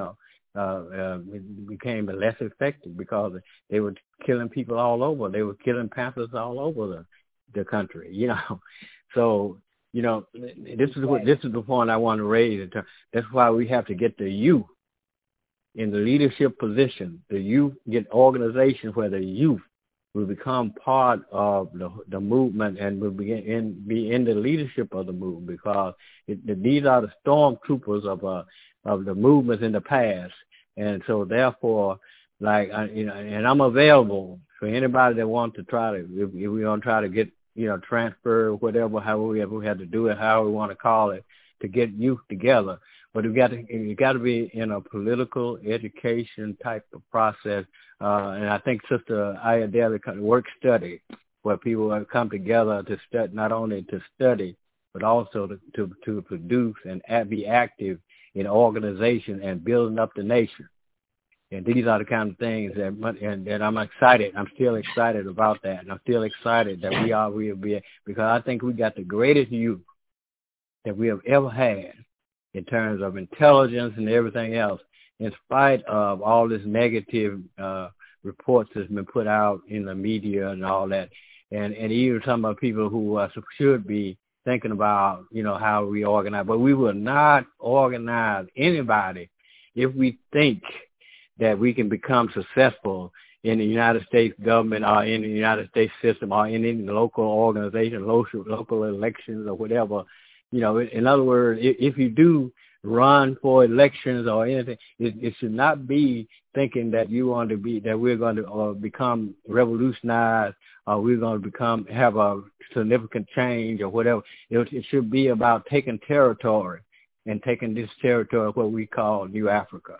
Speaker 4: became less effective because they were killing people all over. They were killing Panthers all over the country, So, this is the point I want to raise. That's why we have to get the youth in the leadership position. The youth get organizations where the youth will become part of the movement and will be in the leadership of the movement, because these are the stormtroopers of the movements in the past. And so therefore, and I'm available for anybody that wants to try to, if we're going to try to get, transfer, whatever, however we have to do it, however we want to call it, to get youth together. But you got to be in a political education type of process. And I think Sister Ayodele work study, where people have come together to study, not only to study, but also to produce and be active in organization and building up the nation. And these are the kind of things that I'm excited. I'm still excited about that. And I'm still excited that we'll be, because I think we got the greatest youth that we have ever had in terms of intelligence and everything else, in spite of all this negative reports that's been put out in the media and all that. And even some of the people who should be thinking about, how we organize. But we will not organize anybody if we think that we can become successful in the United States government or in the United States system or in any local organization, local elections or whatever. In other words, if you do run for elections or anything, it should not be thinking that we're going to become revolutionized, or we're going to have a significant change or whatever. It should be about taking territory and taking this territory, what we call New Africa.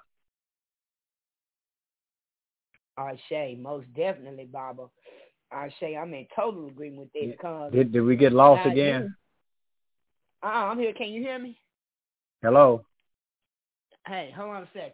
Speaker 3: Shay, most definitely, Baba. Shay, I'm in total agreement with that. Because
Speaker 4: did we get lost again?
Speaker 3: I'm here. Can you hear me?
Speaker 4: Hello?
Speaker 3: Hey, hold on a second.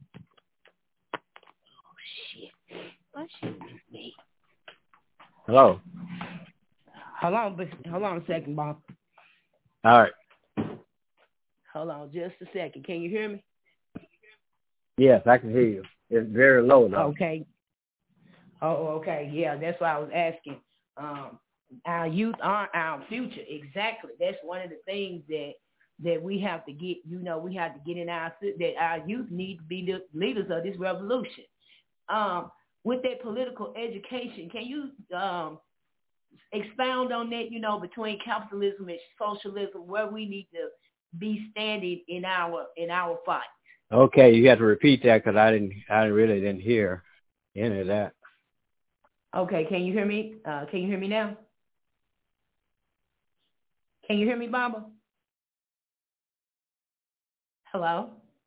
Speaker 3: Oh, shit. What shit is me?
Speaker 4: Hello?
Speaker 3: Hold on a second, Bob.
Speaker 4: All right.
Speaker 3: Hold on just a second. Can you hear me?
Speaker 4: Yes, I can hear you. It's very low, though.
Speaker 3: Okay. Oh, okay. Yeah, that's why I was asking. Our youth are our future. Exactly. That's one of the things that we have to get. We have to get in that our youth need to be the leaders of this revolution. With that political education, can you expound on that? Between capitalism and socialism, where we need to be standing in our fight.
Speaker 4: Okay, you have to repeat that because I really didn't hear any of that.
Speaker 3: Okay, can you hear me? Can you hear me now? Can you hear me, Baba? Hello?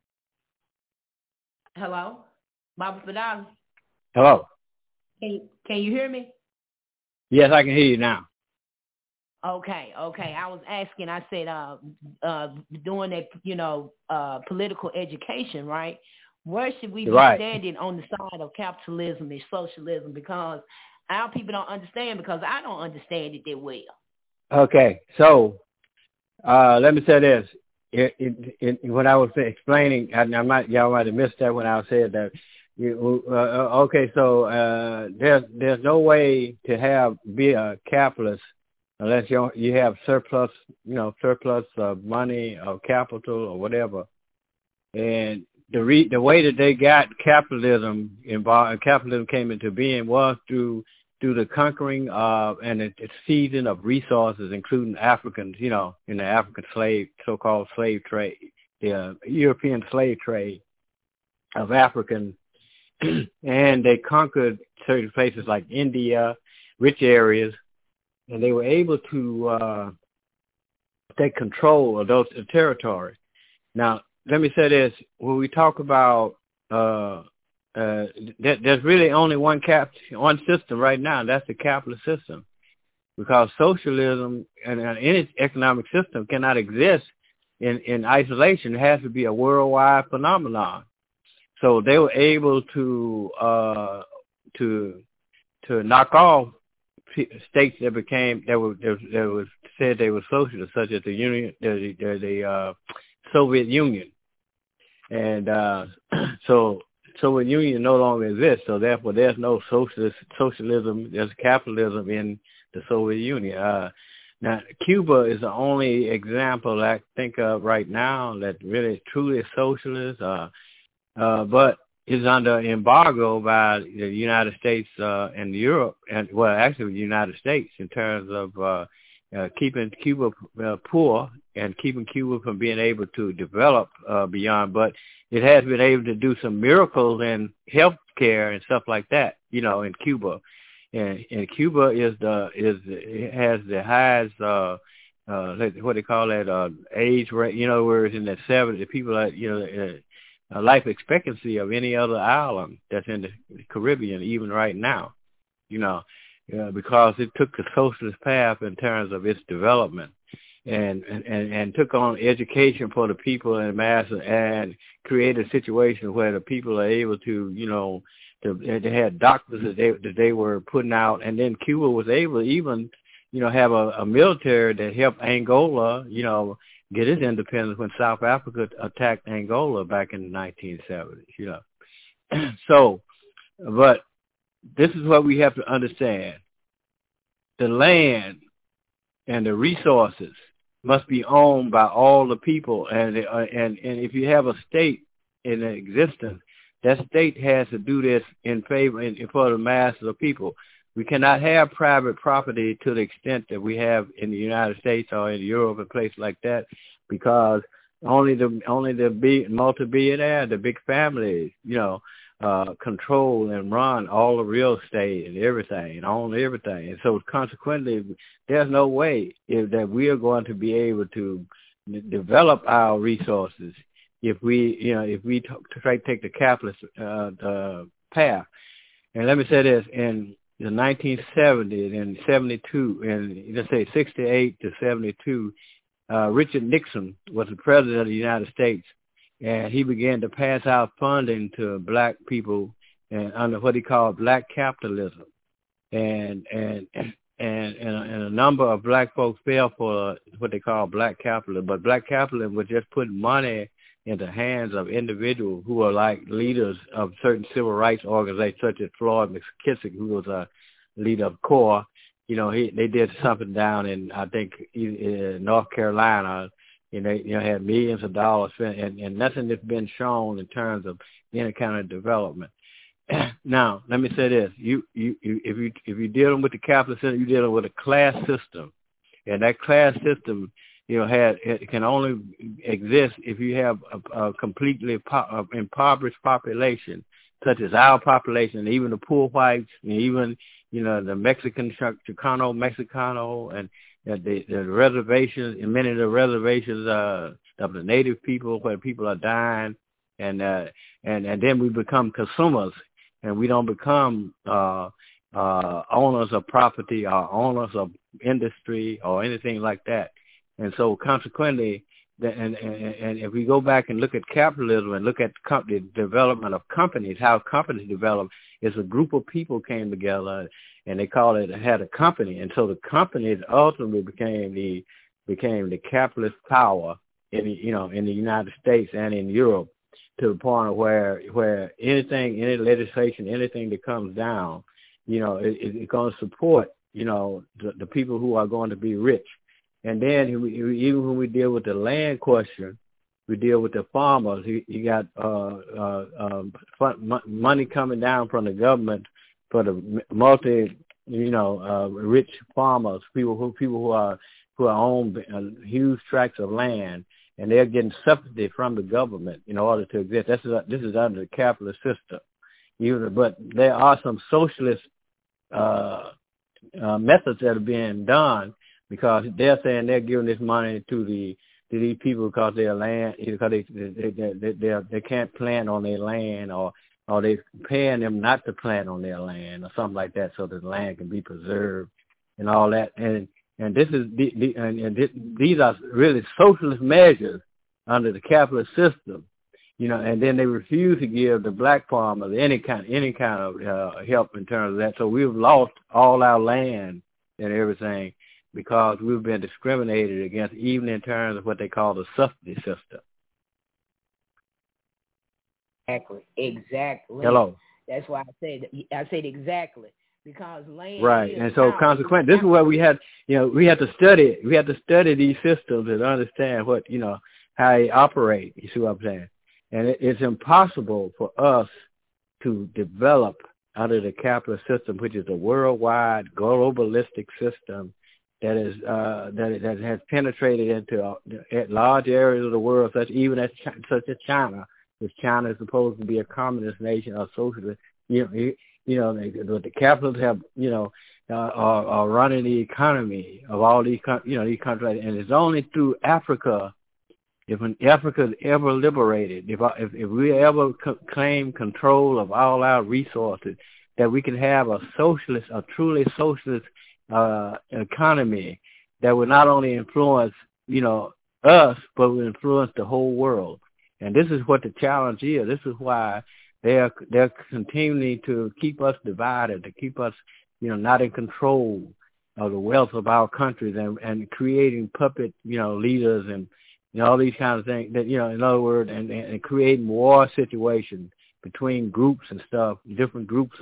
Speaker 3: Hello? Baba Fadali?
Speaker 4: Hello?
Speaker 3: Can you hear me?
Speaker 4: Yes, I can hear you now.
Speaker 3: Okay. I was asking, I said, doing that, political education, right? Where should we be standing on the side of capitalism and socialism? Because our people don't understand, because I don't understand it that well. Okay,
Speaker 4: so let me say this. When I was explaining, y'all might have missed that when I said that. There's no way to be a capitalist unless you have surplus of money or capital or whatever. And the way that they got capitalism involved, capitalism came into being, was through the conquering and the seizing of resources, including Africans, in the African so-called slave trade, the European slave trade of Africans. And they conquered certain places like India, rich areas, and they were able to take control of those territories. Now, let me say this. When we talk about there's really only one system right now, and that's the capitalist system, because socialism and any economic system cannot exist in isolation. It has to be a worldwide phenomenon. So they were able to knock off states that was said they were socialist, such as the Soviet Union. And so a union no longer exists. So therefore, there's no socialism. There's capitalism in the Soviet Union. Now, Cuba is the only example I think of right now that really truly is socialist, but is under embargo by the United States and Europe, and well, actually the United States in terms of keeping Cuba poor and keeping Cuba from being able to develop beyond. But it has been able to do some miracles in health care and stuff like that, in Cuba. And Cuba it has the highest what they call that age rate, where it's in the 70s. People are life expectancy of any other island that's in the Caribbean, even right now, because it took the socialist path in terms of its development, and took on education for the people and masses, and created a situation where the people are able to, they had doctors that they were putting out, and then Cuba was able to even, have a military that helped Angola, get its independence when South Africa attacked Angola back in the 1970s, So, but this is what we have to understand. The land and the resources must be owned by all the people, and if you have a state in existence, that state has to do this in favor and for the masses of people. We cannot have private property to the extent that we have in the United States or in Europe and places like that, because only the big multi-billionaire, the big families, control and run all the real estate and everything and own everything. And so consequently, there's no way that we are going to be able to develop our resources if we try to take the capitalist path. And let me say this, in the 1970s and 72, and let's say 68 to 72, Richard Nixon was the president of the United States, and he began to pass out funding to black people and under what he called black capitalism. And a number of black folks fell for what they call black capitalism. But black capitalism was just putting money in the hands of individuals who are like leaders of certain civil rights organizations, such as Floyd McKissick, who was a leader of CORE. They did something down in, I think, North Carolina, and they had millions of dollars spent, and nothing that's been shown in terms of any kind of development. Now, let me say this: if you're dealing with the capitalist system, you're dealing with a class system, and that class system, it can only exist if you have a completely impoverished population, such as our population, even the poor whites, and even the Mexican Chicano Mexicano, and the reservations, and many of the reservations of the native people, where people are dying, and then we become consumers, and we don't become owners of property or owners of industry or anything like that. And so consequently, and if we go back and look at capitalism and look at the development of companies, how companies develop, is a group of people came together, and they had a company. And so the companies ultimately became the capitalist power in the United States and in Europe, to the point where any legislation, anything that comes down, it's going to support, the people who are going to be rich. And then even when we deal with the land question, we deal with the farmers. You got money coming down from the government for the rich farmers, people who own huge tracts of land, and they're getting subsidy from the government in order to exist. This is under the capitalist system. But there are some socialist methods that are being done, because they're saying they're giving this money to these people because their land, because they can't plant on their land, or they're paying them not to plant on their land or something like that, so that the land can be preserved and all that. And this is these are really socialist measures under the capitalist system, and then they refuse to give the black farmers any kind of help in terms of that. So we've lost all our land and everything, because we've been discriminated against, even in terms of what they call the subsidy system.
Speaker 3: Exactly.
Speaker 4: Hello.
Speaker 3: That's why I said exactly, because land
Speaker 4: Right.
Speaker 3: is
Speaker 4: And so
Speaker 3: power.
Speaker 4: consequently, this is where we had to study these systems and understand what, how they operate. You see what I'm saying? And it's impossible for us to develop under the capitalist system, which is a worldwide globalistic system that is that has penetrated into large areas of the world, such as China, which China is supposed to be a communist nation or socialist. The capitalists have are running the economy of all these these countries, and it's only through Africa. If Africa is ever liberated, if we ever claim control of all our resources, that we can have a truly socialist economy that will not only influence, us, but will influence the whole world. And this is what the challenge is. This is why they're continuing to keep us divided, to keep us, not in control of the wealth of our countries, and creating puppet, leaders and all these kinds of things. That in other words, and creating war situations between groups and stuff, different groups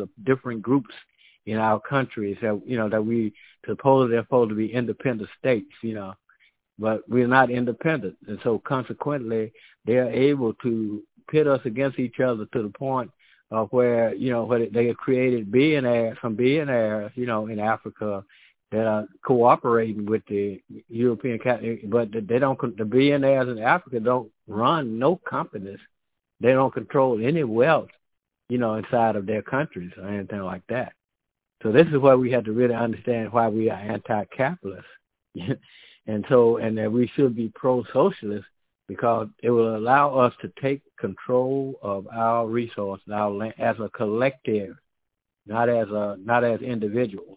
Speaker 4: in our countries that that we they're supposed to be independent states, but we're not independent, and so consequently they're able to pit us against each other to the point of where where they have created billionaires in Africa that are cooperating with the European, but they don't. The billionaires in Africa don't run no companies. They don't control any wealth, inside of their countries or anything like that. So this is where we have to really understand why we are anti-capitalist, and that we should be pro-socialist, because it will allow us to take control of our resources, our land, as a collective, not as individuals,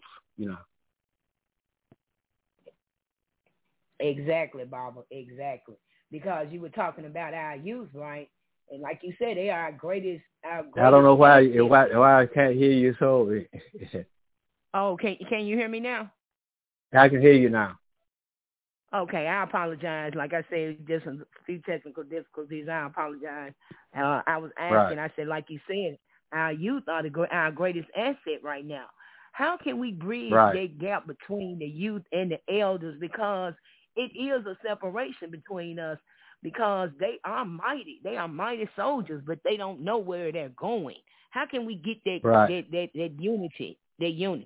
Speaker 3: Exactly, Barbara. Exactly, because you were talking about our youth, right? And like you said, they are our greatest.
Speaker 4: I don't know why I can't hear you. So.
Speaker 3: Oh, can you hear me now?
Speaker 4: I can hear you now.
Speaker 3: Okay, I apologize. Like I said, just a few technical difficulties. I apologize. I was asking. Right. I said, like you said, our youth are our greatest asset right now. How can we bridge that gap between the youth and the elders? Because it is a separation between us. Because they are mighty. They are mighty soldiers, but they don't know where they're going. How can we get that unity? That unity.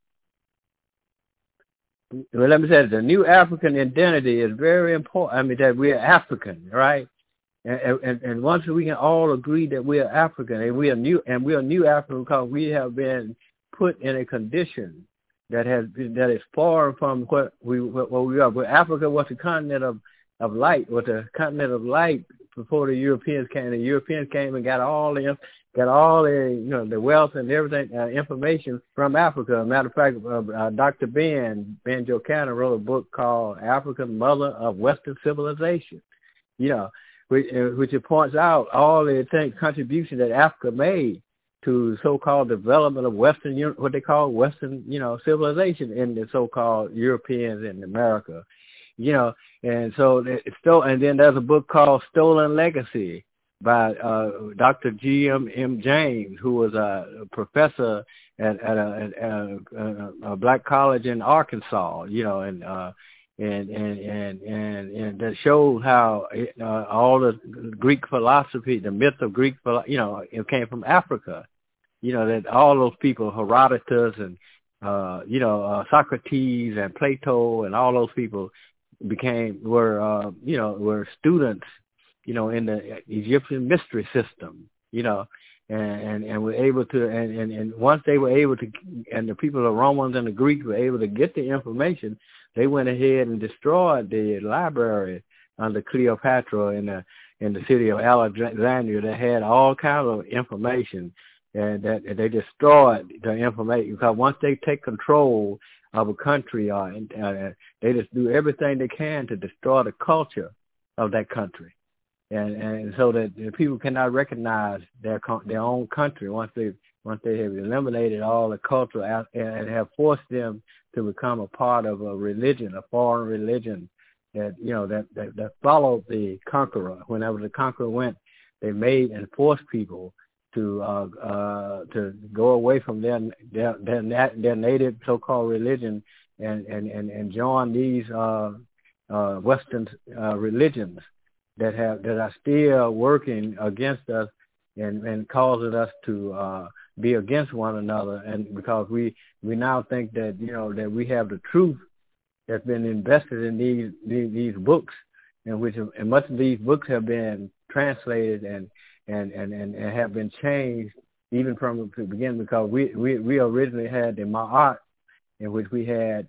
Speaker 4: Well, let me say, the new African identity is very important. I mean, that we're African, right? And once we can all agree that we are African, and we are new African, because we have been put in a condition that is far from what we are. But Africa was the continent of light, before the Europeans came. The Europeans came and got all the the wealth and everything, information from Africa. As a matter of fact, Dr. Ben Jochannan wrote a book called Africa, Mother of Western Civilization, which points out all the contributions that Africa made to so-called development of Western, what they call Western, civilization in the so-called Europeans in America. And so and then there's a book called Stolen Legacy by Dr. G.M. James, who was a professor at a black college in Arkansas, and that showed how all the Greek philosophy, the myth of Greek, it came from Africa. That all those people, Herodotus and Socrates and Plato and all those people were students, in the Egyptian mystery system, and were able to, and once they were able to, and the people, the Romans and the Greeks, were able to get the information, they went ahead and destroyed the library under Cleopatra in the city of Alexandria that had all kinds of information, and that they destroyed the information, because once they take control of a country, they just do everything they can to destroy the culture of that country, and so that the people cannot recognize their own country once they have eliminated all the culture and have forced them to become a part of a religion, a foreign religion that that followed the conqueror. Whenever the conqueror went they made and forced people to go away from their native so-called religion and join these Western religions that are still working against us and causing us to be against one another. And because we now think that that we have the truth that's been invested in these books, and much of these books have been translated and have been changed even from the beginning, because we originally had the Ma'at, in which we had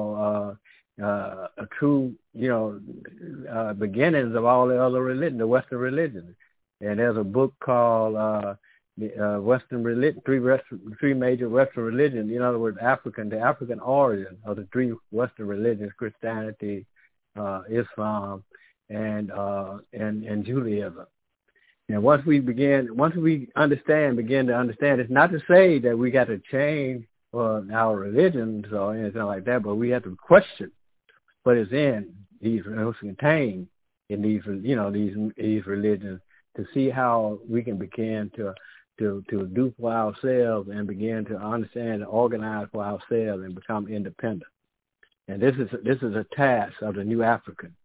Speaker 4: a true beginnings of all the other religions, the Western religions. And there's a book called the Western religion, three major Western religions. In other words, the African origin of the three Western religions: Christianity, Islam, and Judaism. And once we begin to understand, it's not to say that we got to change our religions or anything like that, but we have to question what is in these, what's contained in these religions, to see how we can begin to do for ourselves and begin to understand and organize for ourselves and become independent. And this is a task of the new African.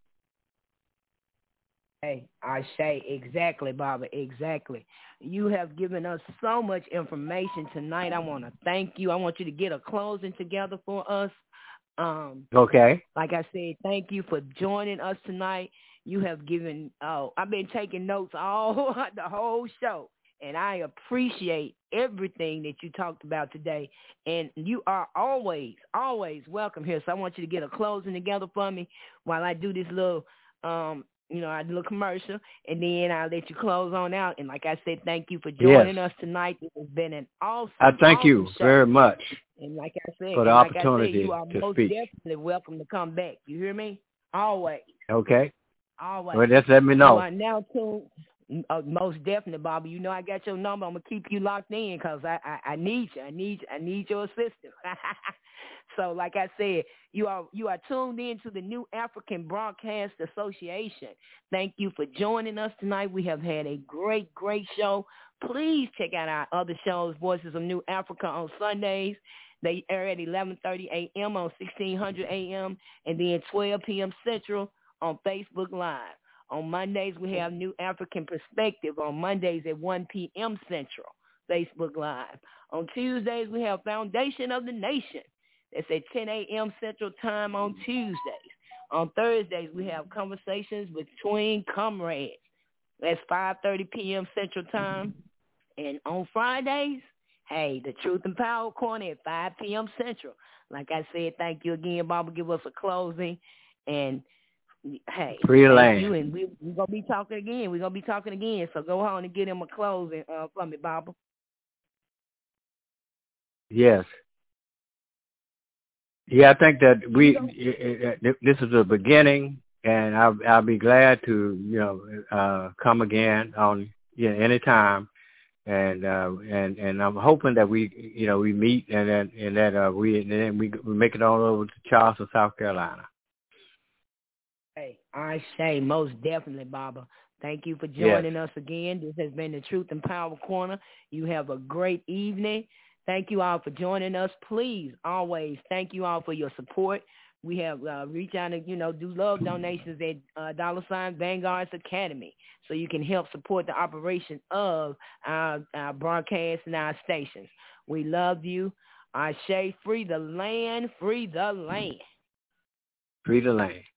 Speaker 3: Hey, I say exactly, Baba, exactly. You have given us so much information tonight. I want to thank you. I want you to get a closing together for us.
Speaker 4: Okay.
Speaker 3: Like I said, thank you for joining us tonight. You have given, I've been taking notes the whole show, and I appreciate everything that you talked about today. And you are always, always welcome here. So I want you to get a closing together for me while I do this little, I do a commercial, and then I'll let you close on out. And like I said, thank you for joining us tonight. It has been an awesome
Speaker 4: I thank you
Speaker 3: show.
Speaker 4: very much.
Speaker 3: And like I said,
Speaker 4: for the opportunity
Speaker 3: you are
Speaker 4: to
Speaker 3: most
Speaker 4: speak.
Speaker 3: definitely welcome to come back. You hear me? Always.
Speaker 4: Okay.
Speaker 3: Always.
Speaker 4: Well, just let me know.
Speaker 3: You are now tuned. Most definitely, Bobby. You know I got your number. I'm gonna keep you locked in because I need you. I need your assistance. So, like I said, you are tuned in to the New African Broadcast Association. Thank you for joining us tonight. We have had a great, great show. Please check out our other shows, Voices of New Africa, on Sundays. They air at 11:30 a.m. on 1600 a.m. and then 12 p.m. Central on Facebook Live. On Mondays, we have New African Perspective on Mondays at 1 p.m. Central, Facebook Live. On Tuesdays, we have Foundation of the Nation. That's at 10 a.m. Central Time on Tuesdays. On Thursdays, we have Conversations Between Comrades. That's 5:30 p.m. Central Time. And on Fridays, hey, the Truth and Power Corner at 5 p.m. Central. Like I said, thank you again, Baba. Give us a closing. And, hey,
Speaker 4: free
Speaker 3: thank
Speaker 4: land.
Speaker 3: you. And we're going to be talking again. We're going to be talking again. So go on and get him a closing for me, Baba.
Speaker 4: Yes. Yeah, I think that this is a beginning, and I'll be glad to come again on anytime, and I'm hoping that we meet and that we make it all over to Charleston, South Carolina.
Speaker 3: Hey, I say most definitely, Baba. Thank you for joining us again. This has been the Truth and Power Corner. You have a great evening. Thank you all for joining us. Please, always, thank you all for your support. We have reached out and, do love donations at $ Vanguard's Academy, so you can help support the operation of our broadcast and our stations. We love you. I say free the land, free the land.
Speaker 4: Free the land.